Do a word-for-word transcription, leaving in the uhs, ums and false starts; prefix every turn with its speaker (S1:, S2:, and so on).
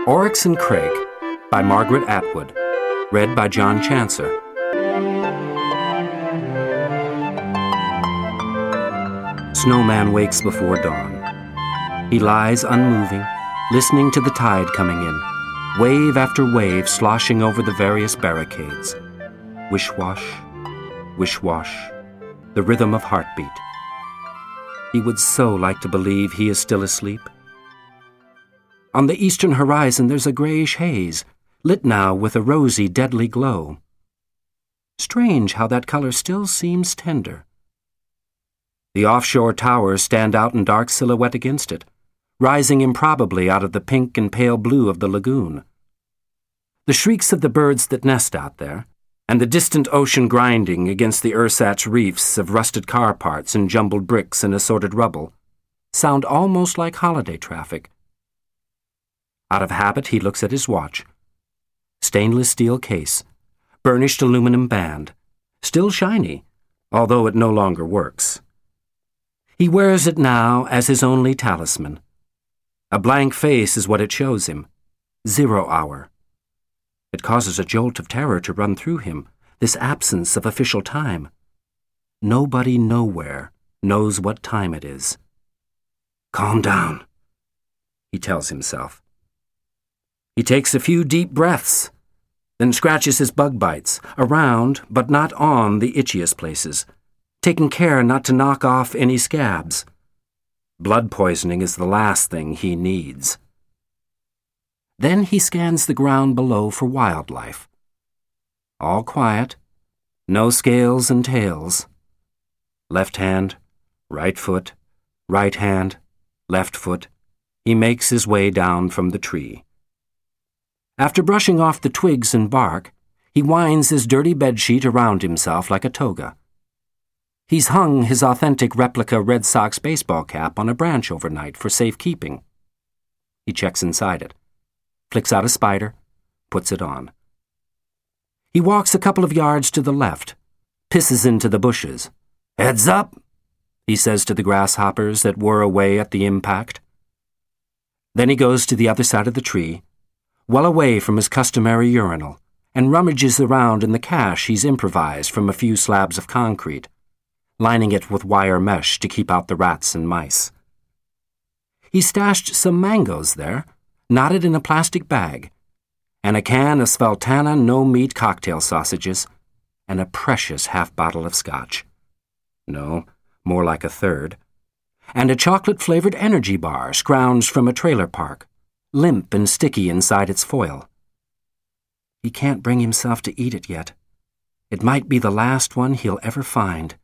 S1: Oryx and Crake by Margaret Atwood. Read by John Chancer. Snowman wakes before dawn. He lies unmoving, listening to the tide coming in, wave after wave sloshing over the various barricades. Wish-wash, wish-wash, the rhythm of heartbeat. He would so like to believe he is still asleep. On the eastern horizon there's a grayish haze, lit now with a rosy, deadly glow. Strange how that color still seems tender. The offshore towers stand out in dark silhouette against it, rising improbably out of the pink and pale blue of the lagoon. The shrieks of the birds that nest out there, and the distant ocean grinding against the ersatz reefs of rusted car parts and jumbled bricks and assorted rubble, sound almost like holiday traffic. Out of habit, he looks at his watch. Stainless steel case, burnished aluminum band, still shiny, although it no longer works. He wears it now as his only talisman. A blank face is what it shows him. Zero hour. It causes a jolt of terror to run through him, this absence of official time. Nobody nowhere knows what time it is. Calm down, he tells himself. He takes a few deep breaths, then scratches his bug bites, around but not on the itchiest places, taking care not to knock off any scabs. Blood poisoning is the last thing he needs. Then he scans the ground below for wildlife. All quiet, no scales and tails. Left hand, right foot, right hand, left foot. He makes his way down from the tree. After brushing off the twigs and bark, he winds his dirty bedsheet around himself like a toga. He's hung his authentic replica Red Sox baseball cap on a branch overnight for safekeeping. He checks inside it, flicks out a spider, puts it on. He walks a couple of yards to the left, pisses into the bushes. "Heads up," he says to the grasshoppers that whir away at the impact. Then he goes to the other side of the tree, well away from his customary urinal, and rummages around in the cache he's improvised from a few slabs of concrete, lining it with wire mesh to keep out the rats and mice. He stashed some mangoes there, knotted in a plastic bag, and a can of Sveltana no-meat cocktail sausages, and a precious half-bottle of scotch. No, more like a third. And a chocolate-flavored energy bar scrounged from a trailer park, limp and sticky inside its foil. He can't bring himself to eat it yet. It might be the last one he'll ever find.